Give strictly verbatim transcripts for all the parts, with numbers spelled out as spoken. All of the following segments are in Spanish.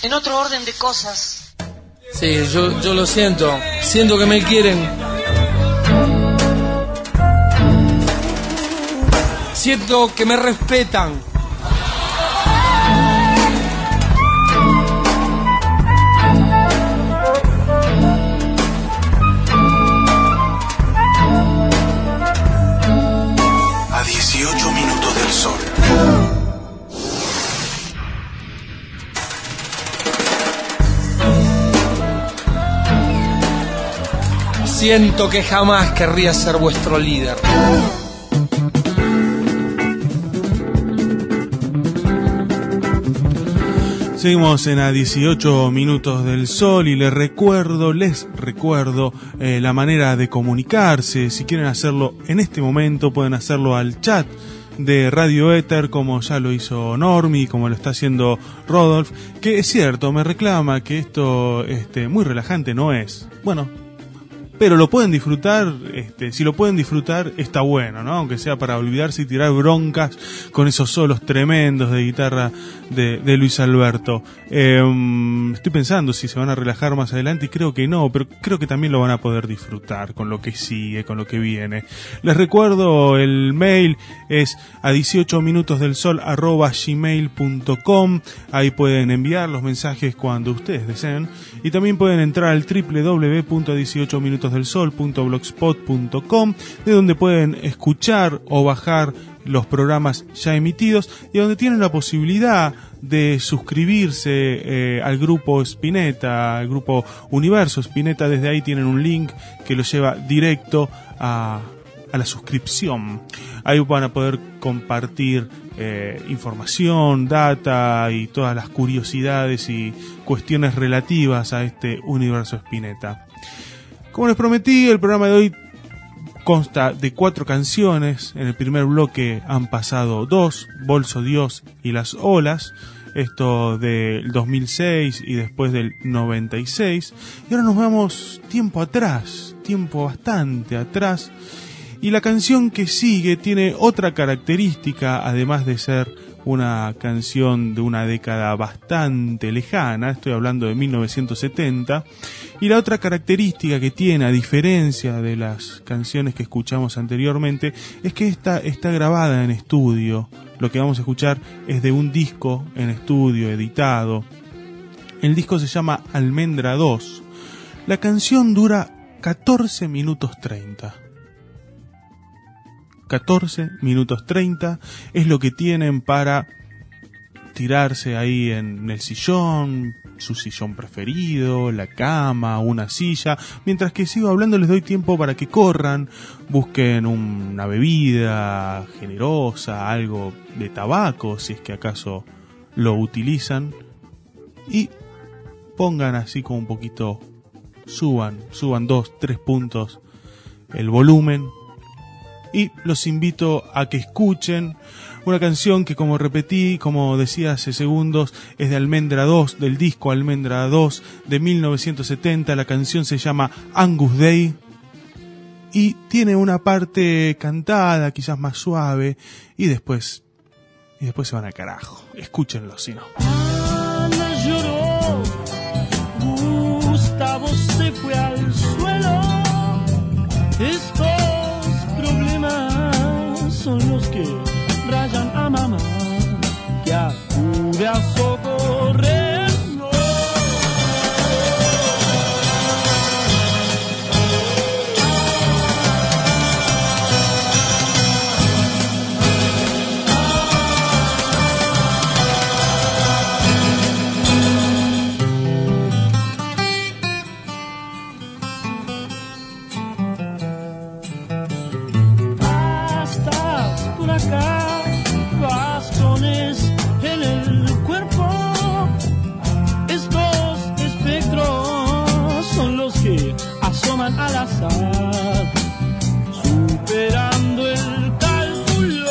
En otro orden de cosas. Sí, yo, yo lo siento. Siento que me quieren. Siento que me respetan. A dieciocho minutos del sol. Siento que jamás querría ser vuestro líder. Seguimos en a dieciocho minutos del sol y les recuerdo, les recuerdo eh, la manera de comunicarse. Si quieren hacerlo en este momento pueden hacerlo al chat de Radio Éter, como ya lo hizo Normi, como lo está haciendo Rodolf, que es cierto, me reclama que esto este, muy relajante no es. Bueno, pero lo pueden disfrutar, este, si lo pueden disfrutar está bueno, ¿no? Aunque sea para olvidarse y tirar broncas con esos solos tremendos de guitarra de, de Luis Alberto. Eh, estoy pensando si se van a relajar más adelante y creo que no, pero creo que también lo van a poder disfrutar con lo que sigue, con lo que viene. Les recuerdo, el mail es a dieciocho minutos del sol arroba gmail punto com. Ahí pueden enviar los mensajes cuando ustedes deseen y también pueden entrar al doble u doble u doble u punto dieciocho minutos del sol punto blogspot punto com, de donde pueden escuchar o bajar los programas ya emitidos y donde tienen la posibilidad de suscribirse eh, al grupo Spinetta, al grupo Universo Spinetta. Desde ahí tienen un link que los lleva directo a, a la suscripción. Ahí van a poder compartir eh, información, data y todas las curiosidades y cuestiones relativas a este Universo Spinetta. Como les prometí, el programa de hoy consta de cuatro canciones. En el primer bloque han pasado dos, Bolso Dios y Las Olas, esto del dos mil seis y después del noventa y seis. Y ahora nos vamos tiempo atrás, tiempo bastante atrás. Y la canción que sigue tiene otra característica, además de ser una canción de una década bastante lejana, estoy hablando de mil novecientos setenta, y la otra característica que tiene, a diferencia de las canciones que escuchamos anteriormente, es que esta está grabada en estudio. Lo que vamos a escuchar es de un disco en estudio, editado. El disco se llama Almendra dos. La canción dura catorce minutos treinta. catorce minutos treinta es lo que tienen para tirarse ahí en el sillón, su sillón preferido, la cama, una silla. Mientras que sigo hablando les doy tiempo para que corran, busquen una bebida generosa, algo de tabaco si es que acaso lo utilizan, y pongan así como un poquito, suban, suban dos, tres puntos el volumen. Y los invito a que escuchen una canción que, como repetí, como decía hace segundos, es de Almendra dos, del disco Almendra dos de mil novecientos setenta. La canción se llama Angus Day y tiene una parte cantada, quizás más suave, y después, y después se van al carajo. Escúchenlo, si no. Ana lloró, Gustavo se fue al suelo. Estos problemas son los que rayan a mamá, que acude a socorrernos. Bastones en el cuerpo, estos espectros son los que asoman al azar, superando el cálculo.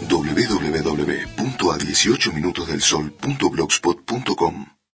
doble u doble u doble u punto a dieciocho minutos del sol punto blogspot punto com.